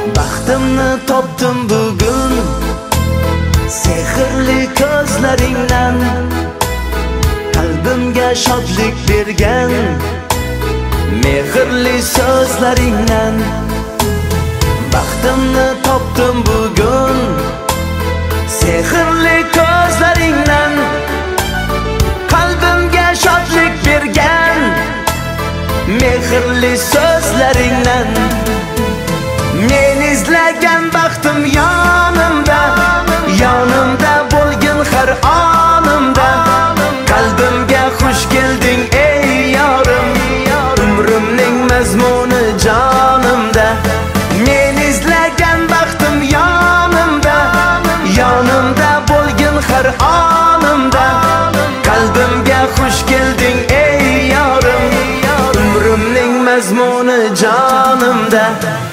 Baxtimni topdim bugun sehrli ko'zlaringdan, qalbimga shodlik bergan mehrli so'zlaringdan. Baxtimni topdim bugun sehrli ko'zlaringdan, qalbimga shodlik bergan mehrli so'zlaringdan. Men izlagan baxtim yonimda, yonimda bo'lgin har onimda. Qalbimga xush kelding ey yorim, umrimning mazmuni jonimda. Men izlagan baxtim yonimda, yonimda bo'lgin har onimda. Qalbimga xush kelding ey yorim, umrimning mazmuni jonimda.